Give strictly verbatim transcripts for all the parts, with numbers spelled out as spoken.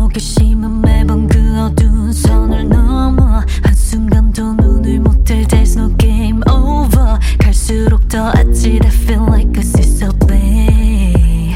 호기심은 매번 그 어두운 선을 넘어 한순간도 눈을 못 뜰 There's no game over. 갈수록 더 아찔해 Feel like a sister babe.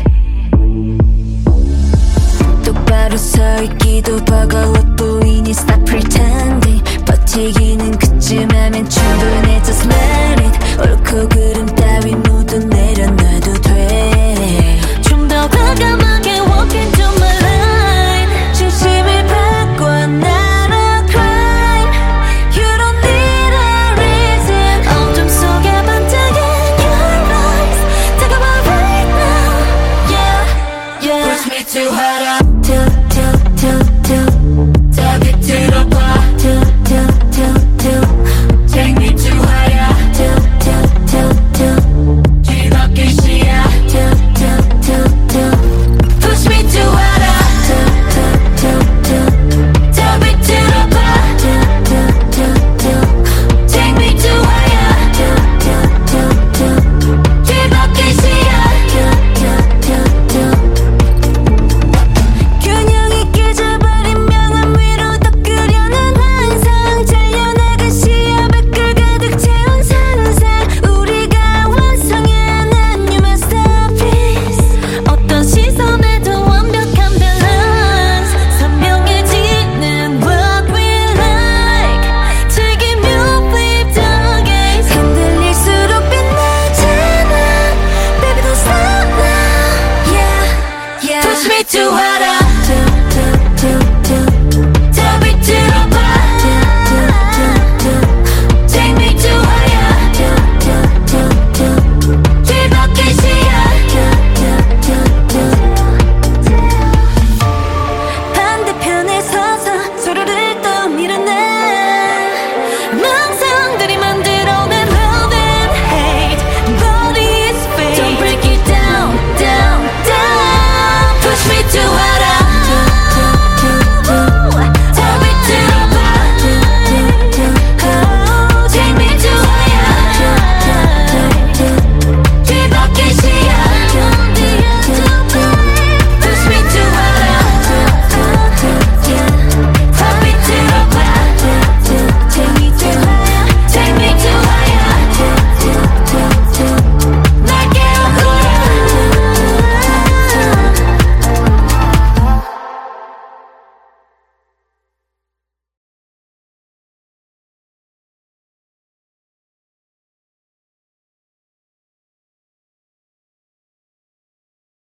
똑바로 서 있기도 버거워 보이니 Stop pretending. 버티기는 그쯤 하면 충분해 Just let it. 옳고 그름 따위 모두 내려놔도 돼. 좀 더 과감하게 walk into my line. 중심을 바꿔 not a crime. You don't need a reason. 어둠 속에 반짝이는 your eyes. 다가와 right now. Yeah, yeah. Push me too hard up. Till, till, till, till. 더 밑으로 봐. Till, till, till, till. Take me too higher. Till, till, till, till. 뒤바뀐 시야. Till, till, till, till. Push me too hard up. Till, till, till, till. 더 밑으로 봐. Till, till, till, till. Take me too higher. Till, till, till, till. 뒤바뀐 시야. Till, till, till, till. 균형이 깨져버린 명암 위로 더 끄려는 환상. 잘려나간 시야 밖을 가득 채운 상상. 우리가 완성해낸 new masterpiece. 어떤 시선에도 완벽한 밸런스. 선명해지는 what we like. 즐기며 flip the gaze. 흔들릴수록 빛나잖아. Baby don't stop now. Yeah, yeah. Push me too hard up. Till, till, till, till. 더 밑으로 봐. Till, till, till, till. Take me too higher. Till, till, till, till. 뒤바뀐 시야. Till, till, till, till. 반대편에 서서 서로를 또 밀어내. 망상들이 만들어낸 love and hate. Bodies fade. Don't break it down, down, down. Push me too